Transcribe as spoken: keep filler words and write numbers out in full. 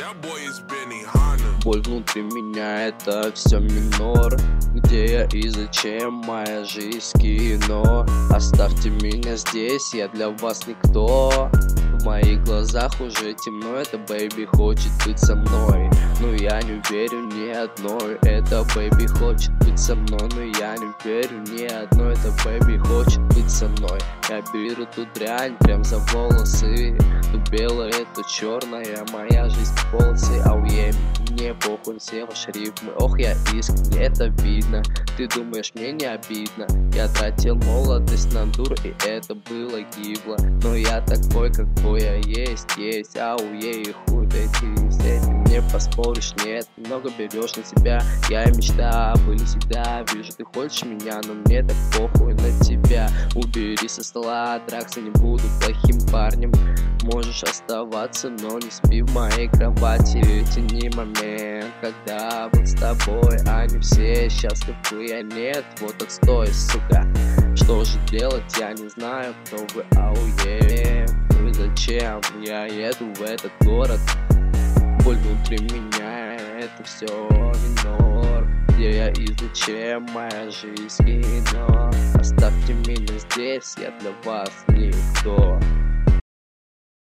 Боль внутри меня — это все минор. Где я и зачем? Моя жизнь кино. Оставьте меня здесь, я для вас никто. В моих глазах уже темно, это бэйби хочет быть со мной. Но я не верю ни одной, это бэйби хочет быть со мной. Но я не верю ни одной, это бэйби хочет быть со мной. Я беру тут дрянь прям за волосы. То белое, то черная, моя жизнь в полосы. Ауе, мне похуй все ваши рифмы. Ох, я искренне, это видно. Ты думаешь, мне не обидно? Я тратил молодость на дур, и это было гибло. Но я такой, какой я есть, есть. Ауе, и хуй ты здесь. Не поспоришь, нет, много берешь на себя. Я и мечта были всегда. Вижу, ты хочешь меня, но мне так похуй на тебя. Убери со стола, драться не буду плохим парнем. Можешь оставаться, но не спи в моей кровати. Тяни момент, когда был с тобой. Они все счастливы, я нет. Вот отстой, сука. Что же делать, я не знаю, кто вы, ауе. Ну и зачем я еду в этот город? Боль внутри меня, это все минор. Где я и зачем? Моя жизнь кино. Оставьте меня здесь, я для вас никто.